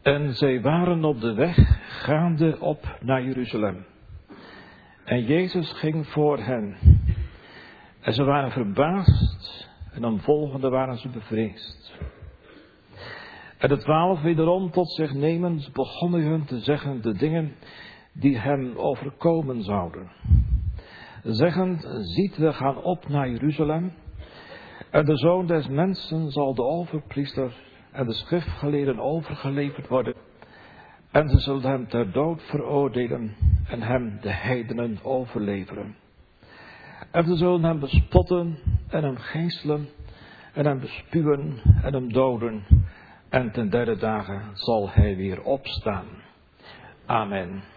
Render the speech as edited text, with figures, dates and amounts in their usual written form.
En zij waren op de weg, gaande op naar Jeruzalem. En Jezus ging voor hen. En ze waren verbaasd, en dan volgende waren ze bevreesd. En de 12 wederom tot zich nemend, begonnen hun te zeggen de dingen die hem overkomen zouden. Zeggend, ziet, we gaan op naar Jeruzalem, en de Zoon des Mensen zal de overpriester en de schriftgeleerden overgeleverd worden, en ze zullen hem ter dood veroordelen en hem de heidenen overleveren. En ze zullen hem bespotten en hem geeselen en hem bespuwen en hem doden, en ten derde dagen zal hij weer opstaan. Amen.